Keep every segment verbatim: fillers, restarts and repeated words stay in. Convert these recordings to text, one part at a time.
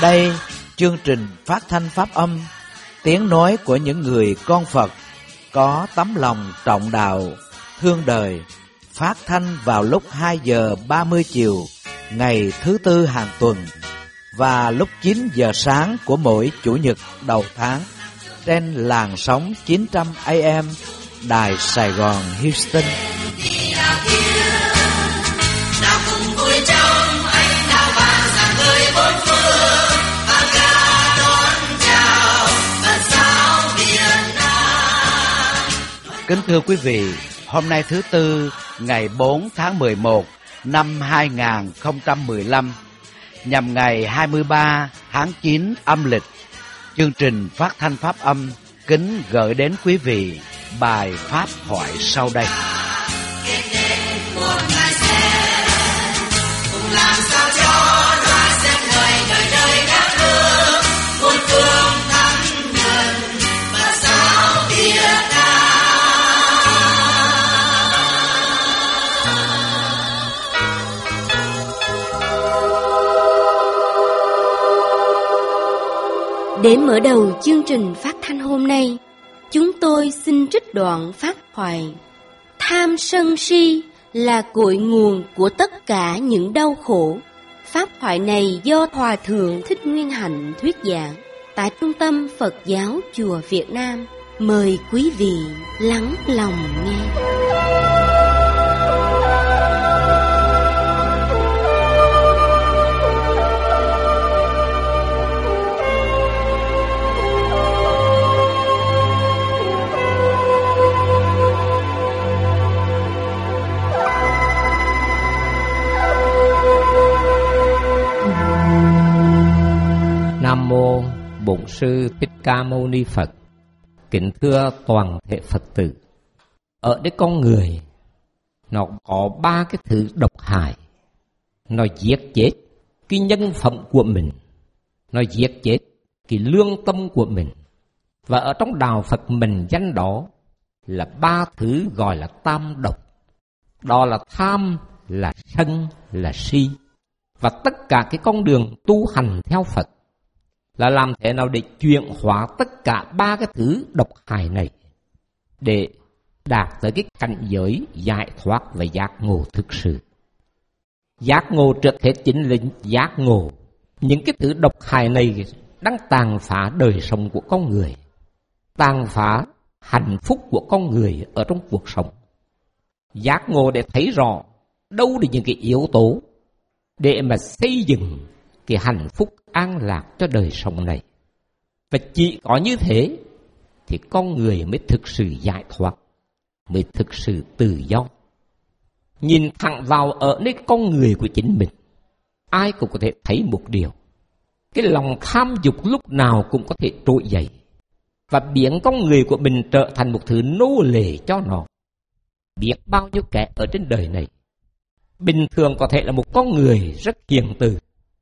Đây, chương trình phát thanh pháp âm, tiếng nói của những người con Phật có tấm lòng trọng đạo, thương đời, phát thanh vào lúc hai giờ ba mươi chiều ngày thứ tư hàng tuần và lúc chín giờ sáng của mỗi chủ nhật đầu tháng trên làn sóng chín trăm A M Đài Sài Gòn Houston. Kính thưa quý vị, hôm nay thứ Tư, ngày bốn tháng mười một năm hai nghìn không trăm mười lăm, nhằm ngày hai mươi ba tháng chín âm lịch, chương trình phát thanh pháp âm kính gửi đến quý vị bài pháp thoại sau đây. Để mở đầu chương trình phát thanh hôm nay, chúng tôi xin trích đoạn pháp thoại: tham sân si là cội nguồn của tất cả những đau khổ. Pháp thoại này do Hòa Thượng Thích Nguyên Hạnh thuyết giảng tại Trung tâm Phật giáo Chùa Việt Nam. Mời quý vị lắng lòng nghe. Nam mô Bổn Sư Thích Ca Mâu Ni Phật. Kính thưa toàn thể Phật tử, ở đây con người nó có ba cái thứ độc hại. Nó giết chết cái nhân phẩm của mình, nó giết chết cái lương tâm của mình. Và ở trong đạo Phật mình danh đó là ba thứ gọi là tam độc. Đó là tham, là sân, là si. Và tất cả cái con đường tu hành theo Phật là làm thế nào để chuyển hóa tất cả ba cái thứ độc hại này để đạt tới cái cảnh giới giải thoát và giác ngộ thực sự. Giác ngộ trước hết chính là giác ngộ những cái thứ độc hại này đang tàn phá đời sống của con người, tàn phá hạnh phúc của con người ở trong cuộc sống. Giác ngộ để thấy rõ đâu là những cái yếu tố để mà xây dựng cái hạnh phúc an lạc cho đời sống này. Và chỉ có như thế thì con người mới thực sự giải thoát, mới thực sự tự do. Nhìn thẳng vào ở nơi con người của chính mình, ai cũng có thể thấy một điều: cái lòng tham dục lúc nào cũng có thể trỗi dậy và biến con người của mình trở thành một thứ nô lệ cho nó. Biết bao nhiêu kẻ ở trên đời này bình thường có thể là một con người rất hiền từ,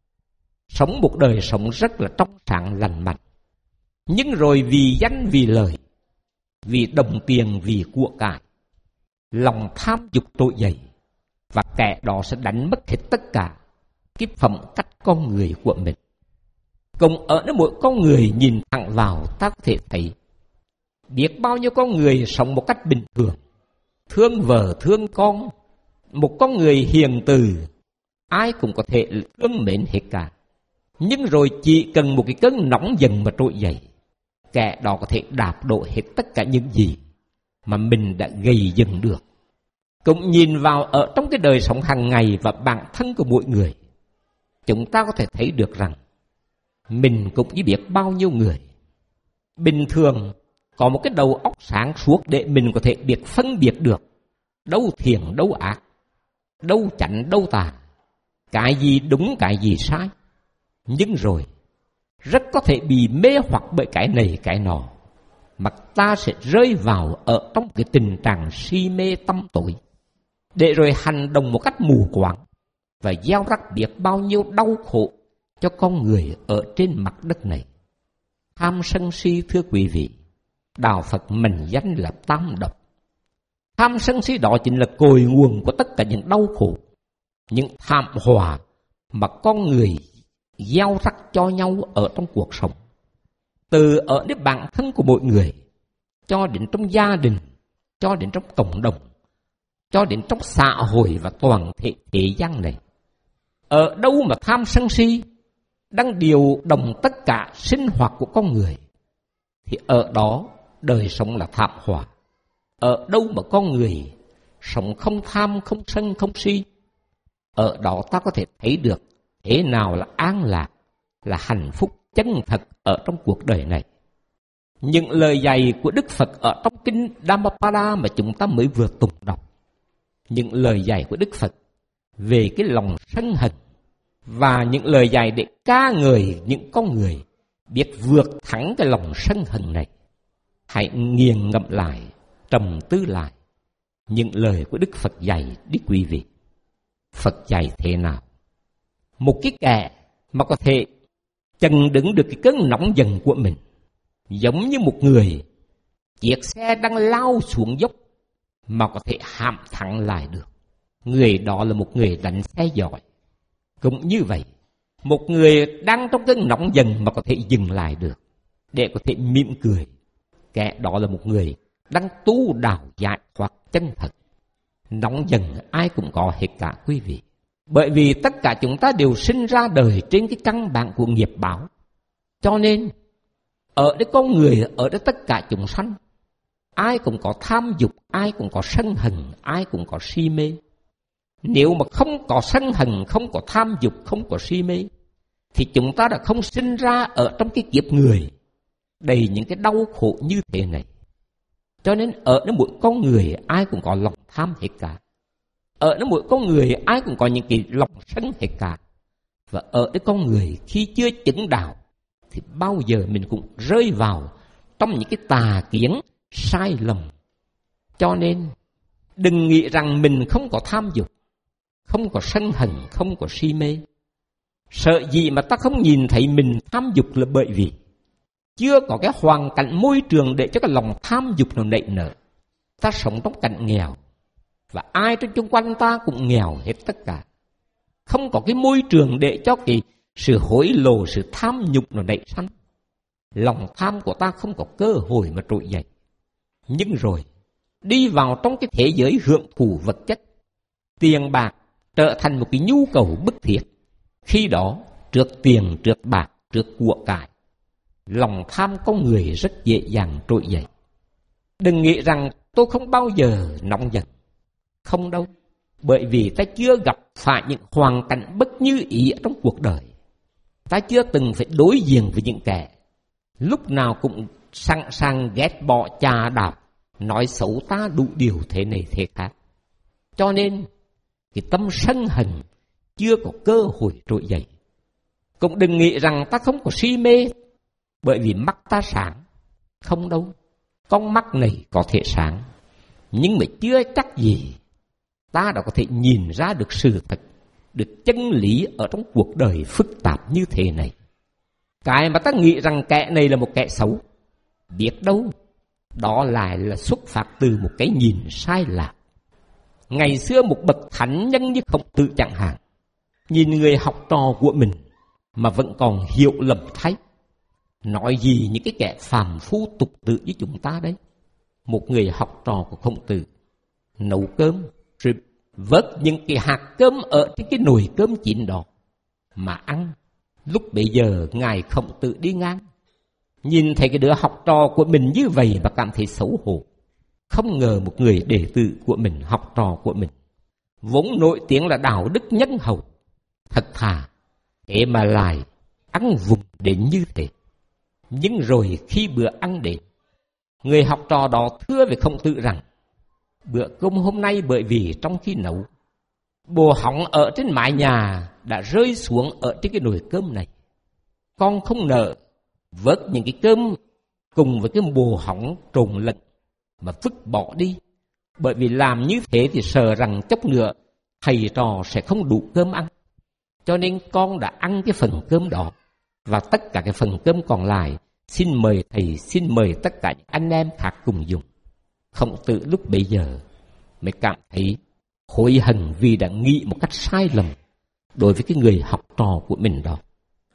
sống một đời sống rất là trong sáng lành mạnh, nhưng rồi vì danh vì lợi, vì đồng tiền, vì của cải, lòng tham dục trỗi dậy và kẻ đó sẽ đánh mất hết tất cả cái phẩm cách con người của mình. Cùng ở nơi mỗi con người nhìn thẳng vào, ta có thể thấy biết bao nhiêu con người sống một cách bình thường, thương vợ thương con, một con người hiền từ, ai cũng có thể thương mến hết cả. Nhưng rồi chỉ cần một cái cơn nóng giận mà trỗi dậy, kẻ đó có thể đạp đổ hết tất cả những gì mà mình đã gây dựng được. Cũng nhìn vào ở trong cái đời sống hàng ngày và bản thân của mỗi người, chúng ta có thể thấy được rằng mình cũng chỉ biết bao nhiêu người bình thường có một cái đầu óc sáng suốt để mình có thể biết phân biệt được đâu thiện đâu ác, đâu chánh đâu tà, cái gì đúng cái gì sai. Nhưng rồi rất có thể bị mê hoặc bởi cái này cái nọ, mà ta sẽ rơi vào ở trong cái tình trạng si mê tâm tối, để rồi hành động một cách mù quáng và gieo rắc biết bao nhiêu đau khổ cho con người ở trên mặt đất này. Tham sân si, thưa quý vị, đạo Phật mệnh danh là tam độc. Tham sân si đó chính là cội nguồn của tất cả những đau khổ, những thảm họa mà con người gieo rắc cho nhau ở trong cuộc sống. Từ ở đến bản thân của mỗi người, cho đến trong gia đình, cho đến trong cộng đồng, cho đến trong xã hội và toàn thể thế gian này. Ở đâu mà tham sân si đang điều động tất cả sinh hoạt của con người, thì ở đó đời sống là thảm họa. Ở đâu mà con người sống không tham, không sân, không si, ở đó ta có thể thấy được thế nào là an lạc, là hạnh phúc chân thật ở trong cuộc đời này. Những lời dạy của Đức Phật ở trong kinh Dhammapada mà chúng ta mới vừa tụng đọc, những lời dạy của Đức Phật về cái lòng sân hận, và những lời dạy để ca ngợi những con người biết vượt thắng cái lòng sân hận này. Hãy nghiền ngẫm lại, trầm tư lại những lời của Đức Phật dạy đi quý vị. Phật dạy thế nào? Một cái kẻ mà có thể chặn đứng được cái cơn nóng giận của mình, giống như một người chiếc xe đang lao xuống dốc mà có thể hãm thẳng lại được, người đó là một người đánh xe giỏi. Cũng như vậy, một người đang trong cơn nóng giận mà có thể dừng lại được để có thể mỉm cười, kẻ đó là một người đang tu đạo giải thoát chân thật. Nóng giận ai cũng có hết cả quý vị, bởi vì tất cả chúng ta đều sinh ra đời trên cái căn bản của nghiệp báo. Cho nên ở đây con người, ở đây tất cả chúng sanh, ai cũng có tham dục, ai cũng có sân hận, ai cũng có si mê. Nếu mà không có sân hận, không có tham dục, không có si mê, thì chúng ta đã không sinh ra ở trong cái kiếp người đầy những cái đau khổ như thế này. Cho nên ở nơi mỗi con người ai cũng có lòng tham hết cả. Ở nơi mỗi con người ai cũng có những cái lòng sân hết cả. Và ở nơi con người khi chưa chứng đạo thì bao giờ mình cũng rơi vào trong những cái tà kiến sai lầm. Cho nên đừng nghĩ rằng mình không có tham dục, không có sân hận, không có si mê. Sợ gì mà ta không nhìn thấy mình tham dục là bởi vì chưa có cái hoàn cảnh môi trường để cho cái lòng tham dục nó nảy nở. Ta sống trong cảnh nghèo, và ai trên xung quanh ta cũng nghèo hết tất cả. Không có cái môi trường để cho cái sự hối lộ, sự tham nhục nó nảy sanh. Lòng tham của ta không có cơ hội mà trỗi dậy. Nhưng rồi, đi vào trong cái thế giới hưởng thụ vật chất, tiền bạc trở thành một cái nhu cầu bức thiết. Khi đó, trước tiền, trước bạc, trước của cải, lòng tham con người rất dễ dàng trỗi dậy. Đừng nghĩ rằng tôi không bao giờ nóng giận. Không đâu, bởi vì ta chưa gặp phải những hoàn cảnh bất như ý trong cuộc đời. Ta chưa từng phải đối diện với những kẻ lúc nào cũng sẵn sàng ghét bỏ chà đạp, nói xấu ta đủ điều thế này thế khác. Cho nên cái tâm sân hận chưa có cơ hội trỗi dậy. Cũng đừng nghĩ rằng ta không có si mê, bởi vì mắt ta sáng. Không đâu, con mắt này có thể sáng, nhưng mà chưa chắc gì ta đã có thể nhìn ra được sự thật, được chân lý ở trong cuộc đời phức tạp như thế này. Cái mà ta nghĩ rằng kẻ này là một kẻ xấu, biết đâu đó lại là xuất phát từ một cái nhìn sai lạc. Ngày xưa một bậc thánh nhân như Khổng Tử chẳng hạn, nhìn người học trò của mình mà vẫn còn hiểu lầm thay. Nói gì những cái kẻ phàm phu tục tử với chúng ta đấy. Một người học trò của Khổng Tử nấu cơm rồi vớt những cái hạt cơm ở trên cái nồi cơm chín đó mà ăn. Lúc bấy giờ ngài Khổng Tử đi ngang, nhìn thấy cái đứa học trò của mình như vậy và cảm thấy xấu hổ. Không ngờ một người đệ tử của mình, học trò của mình, vốn nổi tiếng là đạo đức nhân hậu, thật thà, thế mà lại ăn vùng đến như thế. Nhưng rồi khi bữa ăn đến, người học trò đó thưa với Khổng Tử rằng bữa cơm hôm nay bởi vì trong khi nấu, bồ hỏng ở trên mái nhà đã rơi xuống ở trên cái nồi cơm này. Con không nỡ vớt những cái cơm cùng với cái bồ hỏng trộn lẫn mà vứt bỏ đi, bởi vì làm như thế thì sợ rằng chốc nữa thầy trò sẽ không đủ cơm ăn. Cho nên con đã ăn cái phần cơm đó, và tất cả cái phần cơm còn lại xin mời thầy, xin mời tất cả những anh em khác cùng dùng. Khổng Tử lúc bấy giờ mới cảm thấy hối hận vì đã nghĩ một cách sai lầm đối với cái người học trò của mình đó.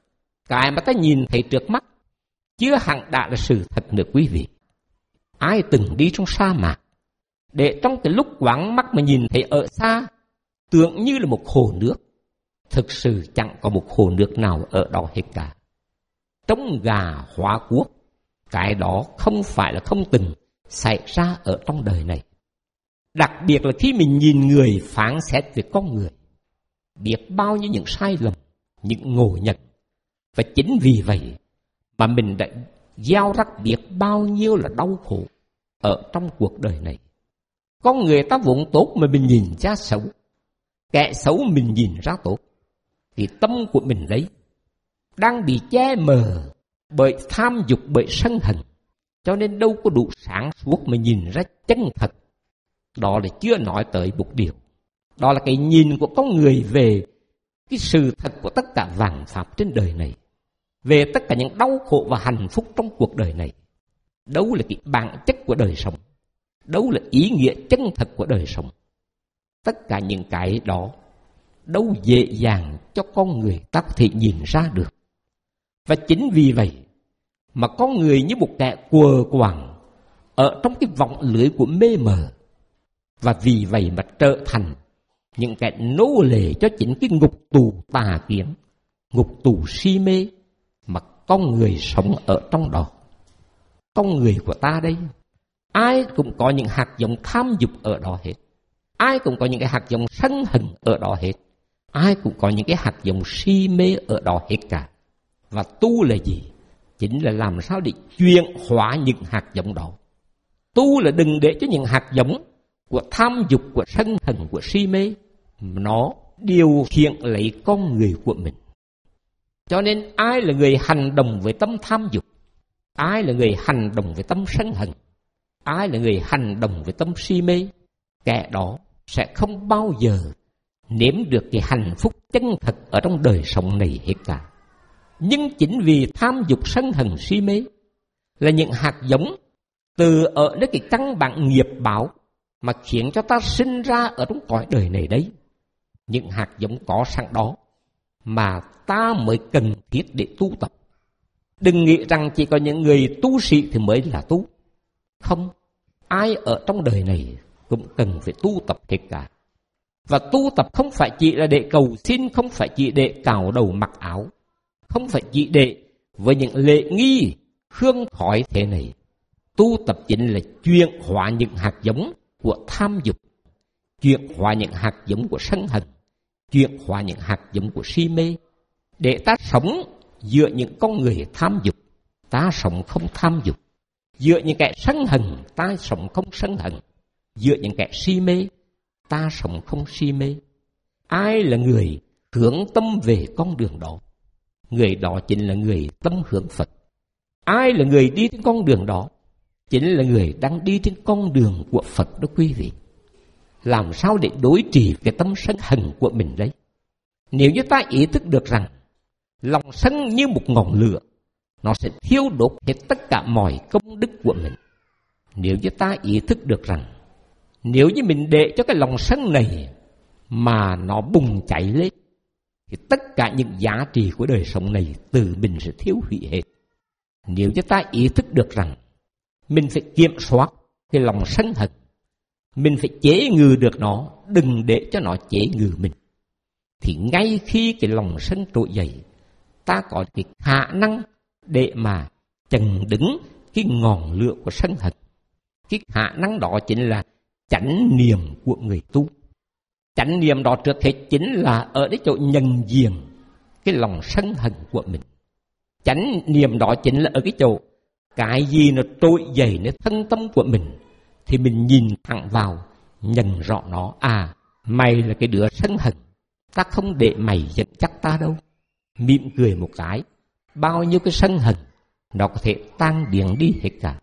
Cái mà ta nhìn thấy trước mắt chưa hẳn đã là sự thật nữa quý vị. Ai từng đi trong sa mạc, để trong cái lúc quáng mắt mà nhìn thấy ở xa, tưởng như là một hồ nước, thực sự chẳng có một hồ nước nào ở đó hết cả. Trống gà hóa cuốc, cái đó không phải là không từng xảy ra ở trong đời này. Đặc biệt là khi mình nhìn người phán xét về con người, biết bao nhiêu những sai lầm, những ngộ nhận. Và chính vì vậy mà mình đã gieo rắc biết bao nhiêu là đau khổ ở trong cuộc đời này. Con người ta vốn tốt mà mình nhìn ra xấu, kẻ xấu mình nhìn ra tốt, thì tâm của mình đấy đang bị che mờ bởi tham dục, bởi sân hận, cho nên đâu có đủ sáng suốt mà nhìn ra chân thật. Đó là chưa nói tới một điều, đó là cái nhìn của con người về cái sự thật của tất cả vạn pháp trên đời này, về tất cả những đau khổ và hạnh phúc trong cuộc đời này. Đâu là cái bản chất của đời sống, đâu là ý nghĩa chân thật của đời sống. Tất cả những cái đó đâu dễ dàng cho con người ta có thể nhìn ra được. Và chính vì vậy mà con người như một kẻ quờ quàng ở trong cái vòng lưới của mê mờ, và vì vậy mà trở thành những kẻ nô lệ cho chính cái ngục tù tà kiến, ngục tù si mê mà con người sống ở trong đó. Con người của ta đây, ai cũng có những hạt giống tham dục ở đó hết, ai cũng có những cái hạt giống sân hận ở đó hết, ai cũng có những cái hạt giống si mê ở đó hết cả. Và tu là gì? Chính là làm sao để chuyển hóa những hạt giống đó. Tu là đừng để cho những hạt giống của tham dục, của sân hận, của si mê nó điều khiển lấy con người của mình. Cho nên ai là người hành động với tâm tham dục, ai là người hành động với tâm sân hận, ai là người hành động với tâm si mê, kẻ đó sẽ không bao giờ nếm được cái hạnh phúc chân thật ở trong đời sống này hết cả. Nhưng chính vì tham dục, sân hận, si mê là những hạt giống từ ở nơi cái căn bản nghiệp báo mà khiến cho ta sinh ra ở trong cõi đời này đấy. Những hạt giống có sẵn đó mà ta mới cần thiết để tu tập. Đừng nghĩ rằng chỉ có những người tu sĩ thì mới là tu. Không, ai ở trong đời này cũng cần phải tu tập hết cả. Và tu tập không phải chỉ là để cầu xin, không phải chỉ để cạo đầu mặc áo, không phải chỉ để với những lễ nghi hương khói thế này. Tu tập chính là chuyển hóa những hạt giống của tham dục, chuyển hóa những hạt giống của sân hận, chuyển hóa những hạt giống của si mê, để ta sống giữa những con người tham dục, ta sống không tham dục; giữa những kẻ sân hận, ta sống không sân hận; giữa những kẻ si mê, ta sống không si mê. Ai là người hướng tâm về con đường đó? Người đó chính là người tâm hướng Phật. Ai là người đi trên con đường đó? Chính là người đang đi trên con đường của Phật đó quý vị. Làm sao để đối trị cái tâm sân hận của mình đấy? Nếu như ta ý thức được rằng lòng sân như một ngọn lửa, nó sẽ thiêu đốt hết tất cả mọi công đức của mình. Nếu như ta ý thức được rằng nếu như mình để cho cái lòng sân này mà nó bùng cháy lên, thì tất cả những giá trị của đời sống này từ mình sẽ thiêu hủy hết. Nếu như ta ý thức được rằng mình phải kiểm soát cái lòng sân hận, mình phải chế ngự được nó, đừng để cho nó chế ngự mình, thì ngay khi cái lòng sân trỗi dậy, ta có cái khả năng để mà chặn đứng cái ngọn lửa của sân hận. Cái khả năng đó chính là chánh niệm của người tu. Chánh niệm đó trước hết chính là ở cái chỗ nhận diện cái lòng sân hận của mình. Chánh niệm đó chính là ở cái chỗ cái gì nó trỗi dậy nơi thân tâm của mình, thì mình nhìn thẳng vào, nhận rõ nó. À, mày là cái đứa sân hận, ta không để mày dẫn chắc ta đâu. Mỉm cười một cái, bao nhiêu cái sân hận nó có thể tan biến đi hết cả.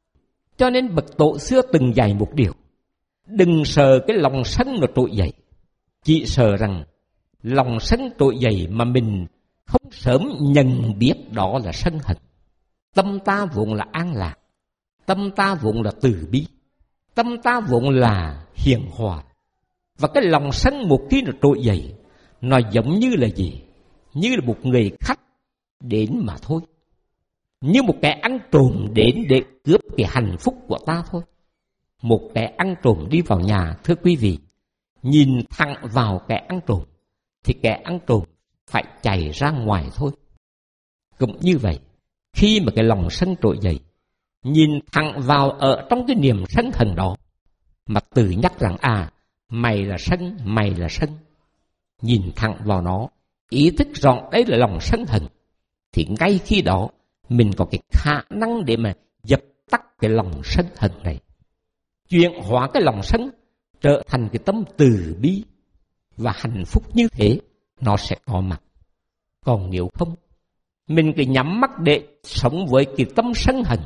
Cho nên bậc tổ xưa từng dạy một điều: đừng sợ cái lòng sân nó trỗi dậy, chỉ sợ rằng lòng sân trỗi dậy mà mình không sớm nhận biết đó là sân hận. Tâm ta vốn là an lạc, tâm ta vốn là từ bi, tâm ta vốn là hiền hòa. Và cái lòng sân một khi nó trỗi dậy, nó giống như là gì? Như là một người khách đến mà thôi. Như một kẻ ăn trộm đến để cướp cái hạnh phúc của ta thôi. Một kẻ ăn trộm đi vào nhà, thưa quý vị, nhìn thẳng vào kẻ ăn trộm, thì kẻ ăn trộm phải chạy ra ngoài thôi. Cũng như vậy, khi mà cái lòng sân trỗi dậy, nhìn thẳng vào ở trong cái niềm sân hận đó, mà tự nhắc rằng à, mày là sân, mày là sân. Nhìn thẳng vào nó, ý thức rõ đấy là lòng sân hận, thì ngay khi đó mình có cái khả năng để mà dập tắt cái lòng sân hận này, chuyển hóa cái lòng sân trở thành cái tâm từ bi, và hạnh phúc như thế nó sẽ có mặt. Còn nếu không, mình cứ nhắm mắt để sống với cái tâm sân hận,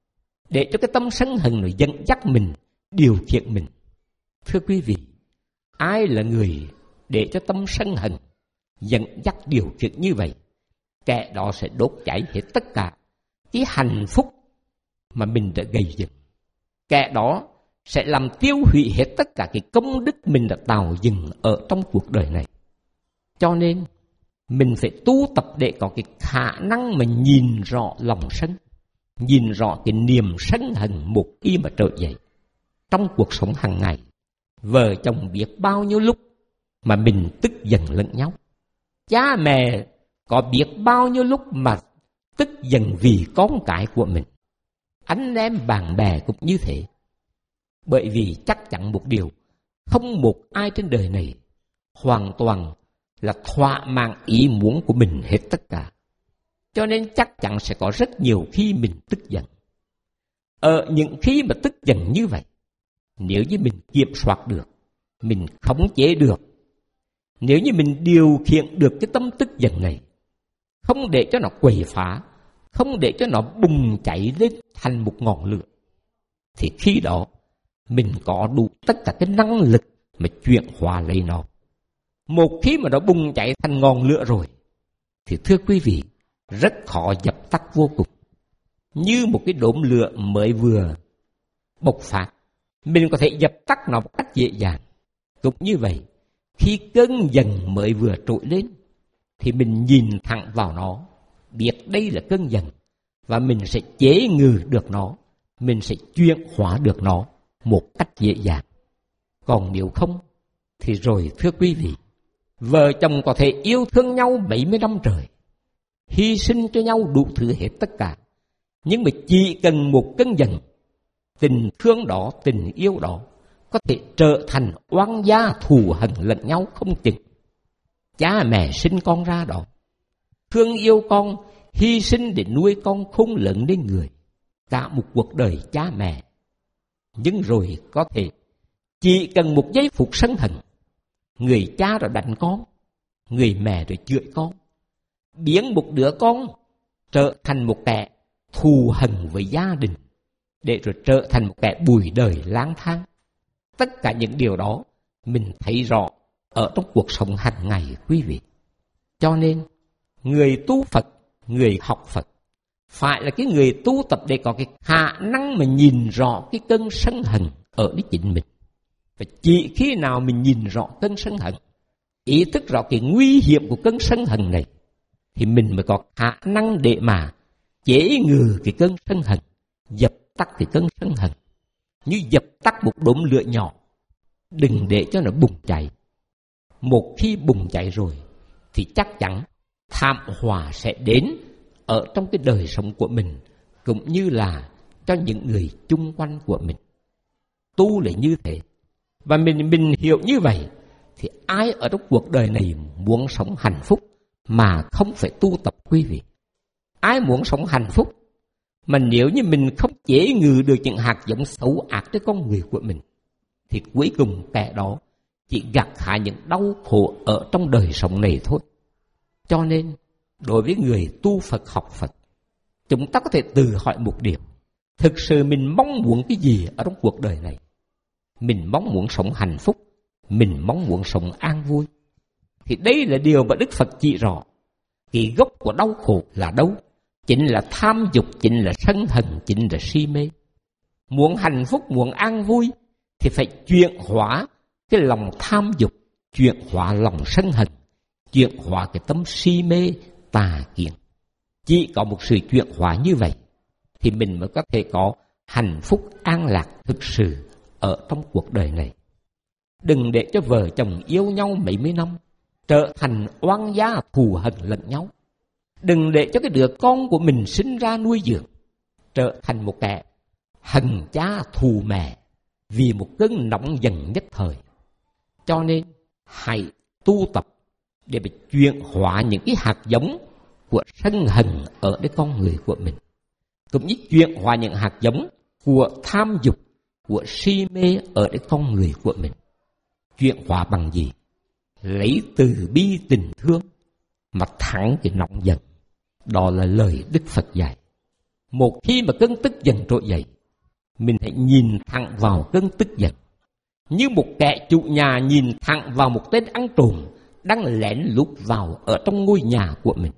để cho cái tâm sân hận nó dẫn dắt mình, điều khiển mình. Thưa quý vị, ai là người để cho tâm sân hận dẫn dắt điều khiển như vậy? Kẻ đó sẽ đốt cháy hết tất cả cái hạnh phúc mà mình đã gây dựng. Kẻ đó sẽ làm tiêu hủy hết tất cả cái công đức mình đã tạo dựng ở trong cuộc đời này. Cho nên mình phải tu tập để có cái khả năng mà nhìn rõ lòng sân, nhìn rõ cái niềm sân hận một khi mà trỗi dậy. Trong cuộc sống hàng ngày, vợ chồng biết bao nhiêu lúc mà mình tức giận lẫn nhau. Cha mẹ có biết bao nhiêu lúc mà tức giận vì con cái của mình. Anh em bạn bè cũng như thế. Bởi vì chắc chắn một điều, không một ai trên đời này hoàn toàn là thỏa mãn ý muốn của mình hết tất cả. Cho nên chắc chắn sẽ có rất nhiều khi mình tức giận. Ở những khi mà tức giận như vậy, nếu như mình kiểm soát được, mình khống chế được, nếu như mình điều khiển được cái tâm tức giận này, không để cho nó quậy phá, không để cho nó bùng cháy lên thành một ngọn lửa, thì khi đó mình có đủ tất cả cái năng lực mà chuyển hóa lấy nó. Một khi mà nó bùng cháy thành ngọn lửa rồi, thì thưa quý vị, rất khó dập tắt vô cùng. Như một cái đốm lửa mới vừa bộc phát, mình có thể dập tắt nó một cách dễ dàng. Cũng như vậy, khi cơn giận mới vừa trỗi lên, thì mình nhìn thẳng vào nó, biết đây là cơn giận, và mình sẽ chế ngự được nó, mình sẽ chuyển hóa được nó một cách dễ dàng. Còn nếu không, thì rồi thưa quý vị, vợ chồng có thể yêu thương nhau bảy mươi năm trời, hy sinh cho nhau đủ thứ hết tất cả, nhưng mà chỉ cần một cơn giận, tình thương đó, tình yêu đó có thể trở thành oan gia thù hằn lẫn nhau không chừng. Cha mẹ sinh con ra đó, thương yêu con, hy sinh để nuôi con khôn lớn đến người, cả một cuộc đời cha mẹ. Nhưng rồi có thể chỉ cần một giây phút sân hận, người cha rồi đánh con, người mẹ rồi chửi con, biến một đứa con trở thành một kẻ thù hằn với gia đình, để rồi trở thành một kẻ bụi đời lang thang. Tất cả những điều đó mình thấy rõ ở trong cuộc sống hàng ngày quý vị. Cho nên người tu Phật, người học Phật phải là cái người tu tập để có cái khả năng mà nhìn rõ cái cơn sân hận ở đích chính mình. Và chỉ khi nào mình nhìn rõ cơn sân hận, ý thức rõ cái nguy hiểm của cơn sân hận này, thì mình mới có khả năng để mà chế ngự cái cơn sân hận, dập tắt cái cơn sân hận, như dập tắt một đốm lửa nhỏ, đừng để cho nó bùng cháy. Một khi bùng cháy rồi, thì chắc chắn thảm họa sẽ đến ở trong cái đời sống của mình, cũng như là cho những người chung quanh của mình. Tu là như thế. Và mình, mình hiểu như vậy, thì ai ở trong cuộc đời này muốn sống hạnh phúc mà không phải tu tập quý vị? Ai muốn sống hạnh phúc mà nếu như mình không chế ngự được những hạt giống xấu ác trên con người của mình, thì cuối cùng kẻ đó chỉ gặt hái những đau khổ ở trong đời sống này thôi. Cho nên đối với người tu Phật học Phật, chúng ta có thể tự hỏi một điều: thực sự mình mong muốn cái gì ở trong cuộc đời này? Mình mong muốn sống hạnh phúc, mình mong muốn sống an vui, thì đây là điều mà Đức Phật chỉ rõ. Cái gốc của đau khổ là đâu? Chính là tham dục, chính là sân hận, chính là si mê. Muốn hạnh phúc, muốn an vui thì phải chuyển hóa cái lòng tham dục, chuyển hóa lòng sân hận, chuyển hóa cái tâm si mê tà kiến. Chỉ có một sự chuyển hóa như vậy thì mình mới có thể có hạnh phúc an lạc thực sự ở trong cuộc đời này. Đừng để cho vợ chồng yêu nhau mấy mươi năm trở thành oan gia thù hận lẫn nhau. Đừng để cho cái đứa con của mình sinh ra nuôi dưỡng trở thành một kẻ hận cha thù mẹ vì một cơn nóng giận nhất thời. Cho nên hãy tu tập để mà chuyển hóa những cái hạt giống của sân hận ở cái con người của mình, cũng như chuyển hóa những hạt giống của tham dục, của si mê ở cái con người của mình. Chuyển hóa bằng gì? Lấy từ bi tình thương mà thắng cái nóng giận. Đó là lời Đức Phật dạy. Một khi mà cơn tức giận trỗi dậy, mình hãy nhìn thẳng vào cơn tức giận, như một kẻ chủ nhà nhìn thẳng vào một tên ăn trộm đang lén lút vào ở trong ngôi nhà của mình.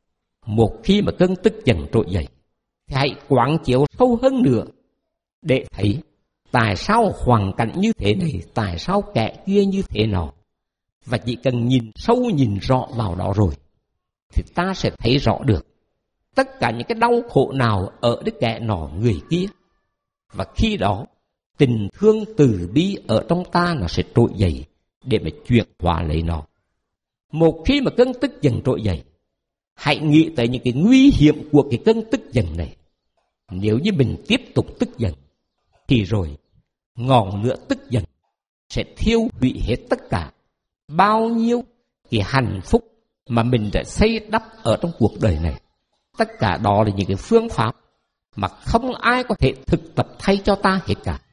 Một khi mà cơn tức giận trỗi dậy, thì hãy quán chiếu sâu hơn nữa để thấy tại sao hoàn cảnh như thế này, tại sao kẻ kia như thế nọ. Và chỉ cần nhìn sâu nhìn rõ vào đó rồi thì ta sẽ thấy rõ được tất cả những cái đau khổ nào ở đứa kẻ nọ người kia. Và khi đó tình thương từ bi ở trong ta nó sẽ trỗi dậy để mà chuyển hóa lấy nó. Một khi mà cơn tức giận trỗi dậy, hãy nghĩ tới những cái nguy hiểm của cái cơn tức giận này. Nếu như mình tiếp tục tức giận thì rồi ngọn lửa tức giận sẽ thiêu hủy hết tất cả bao nhiêu cái hạnh phúc mà mình đã xây đắp ở trong cuộc đời này. Tất cả đó là những cái phương pháp mà không ai có thể thực tập thay cho ta hết cả.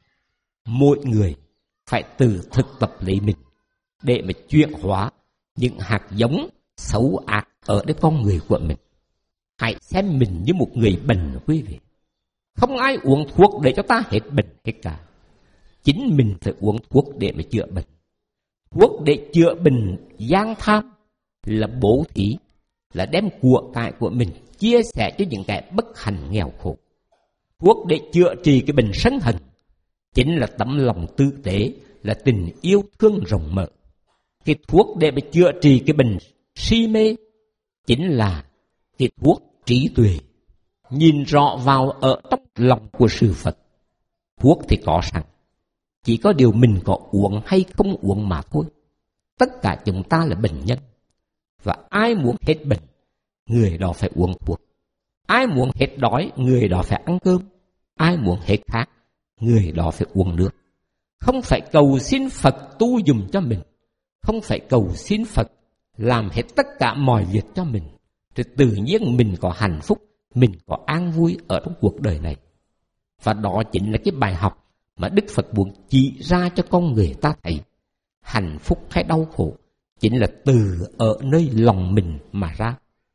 Mỗi người phải tự thực tập lấy mình để mà chuyển hóa những hạt giống xấu ác ở cái con người của mình. Hãy xem mình như một người bệnh quý vị. Không ai uống thuốc để cho ta hết bệnh hết cả. Chính mình phải uống thuốc để mà chữa bệnh. Thuốc để chữa bệnh gian tham là bố thí, là đem của cải của mình chia sẻ cho những kẻ bất hạnh nghèo khổ. Thuốc để chữa trị cái bệnh sân hận chính là tấm lòng tử tế, là tình yêu thương rộng mở. Cái thuốc để mà chữa trị cái bệnh si mê chính là cái thuốc trí tuệ, nhìn rõ vào ở trong lòng của sự Phật. Thuốc thì có sẵn, chỉ có điều mình có uống hay không uống mà thôi. Tất cả chúng ta là bệnh nhân, và ai muốn hết bệnh, người đó phải uống thuốc. Ai muốn hết đói, người đó phải ăn cơm. Ai muốn hết khát, người đó phải uống nước. Không phải cầu xin Phật tu dùm cho mình, không phải cầu xin Phật làm hết tất cả mọi việc cho mình, thì tự nhiên mình có hạnh phúc, mình có an vui ở trong cuộc đời này. Và đó chính là cái bài học mà Đức Phật muốn chỉ ra cho con người ta thấy. Hạnh phúc hay đau khổ chính là từ ở nơi lòng mình mà ra.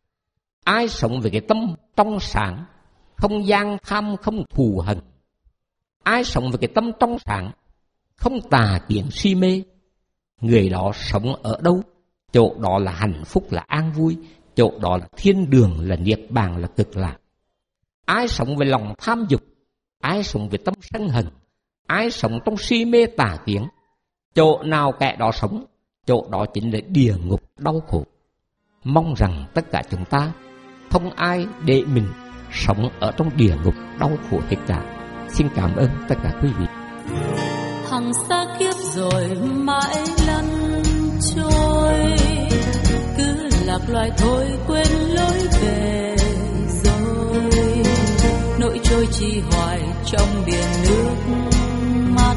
Ai sống với cái tâm trong sáng, không gian tham, không thù hận, ai sống với cái tâm trong sáng, không tà kiến si mê, người đó sống ở đâu, chỗ đó là hạnh phúc, là an vui, chỗ đó là thiên đường, là niết bàn, là cực lạc. Ai sống với lòng tham dục, ai sống với tâm sân hận, ai sống trong si mê tà kiến, chỗ nào kẻ đó sống, chỗ đó chính là địa ngục đau khổ. Mong rằng tất cả chúng ta không ai để mình sống ở trong địa ngục đau khổ hết cả. Xin cảm ơn tất cả quý vị. Hằng xa kiếp rồi mãi lăn trôi, cứ lạc loài thôi quên lối về rồi, nỗi trôi chi hoài trong biển nước mắt.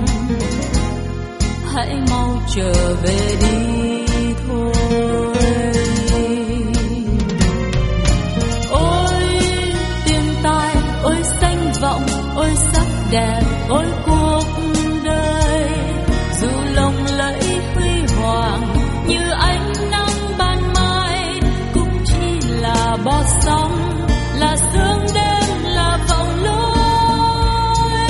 Hãy mau trở về đi thôi. Ôi tiền tài, ôi danh vọng, ôi sắc đẹp, ôi cuộc đời, dù lộng lẫy huy hoàng như ánh nắng ban mai, cũng chỉ là bọt sóng, là sương đêm, là vòng lối.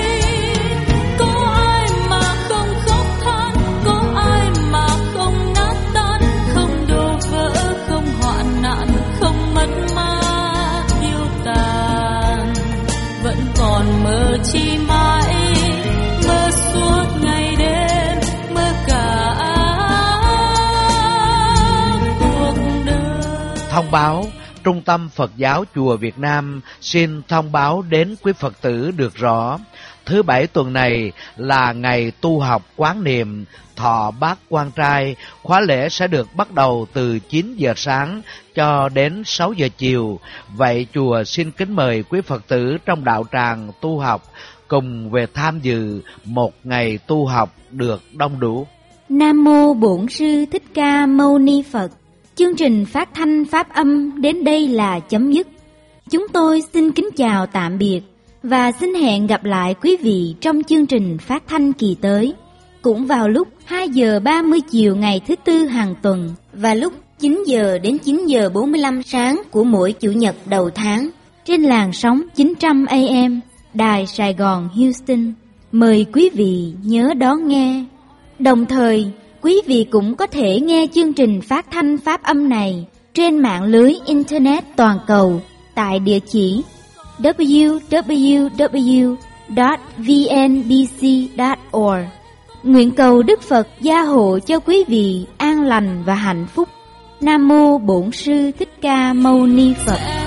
Có ai mà không khóc than, có ai mà không nát tan, không đổ vỡ, không hoạn nạn, không mất mát tiêu tàn. Vẫn còn mơ chi mãi, mơ suốt ngày đêm, mơ cả cuộc đời. Thông báo Trung tâm Phật giáo Chùa Việt Nam xin thông báo đến quý Phật tử được rõ, thứ Bảy tuần này là ngày tu học quán niệm thọ bát quan trai. Khóa lễ sẽ được bắt đầu từ chín giờ sáng cho đến sáu giờ chiều. Vậy chùa xin kính mời quý Phật tử trong đạo tràng tu học cùng về tham dự một ngày tu học được đông đủ. Nam mô Bổn Sư Thích Ca Mâu Ni Phật. Chương trình phát thanh pháp âm đến đây là chấm dứt. Chúng tôi xin kính chào tạm biệt và xin hẹn gặp lại quý vị trong chương trình phát thanh kỳ tới, cũng vào lúc hai giờ ba mươi chiều ngày thứ Tư hàng tuần và lúc chín giờ đến chín giờ bốn mươi lăm sáng của mỗi Chủ nhật đầu tháng trên làn sóng chín trăm A M Đài Sài Gòn Houston. Mời quý vị nhớ đón nghe. Đồng thời, quý vị cũng có thể nghe chương trình phát thanh pháp âm này trên mạng lưới Internet toàn cầu tại địa chỉ w w w chấm v n b c chấm org. Nguyện cầu Đức Phật gia hộ cho quý vị an lành và hạnh phúc. Nam mô Bổn Sư Thích Ca Mâu Ni Phật.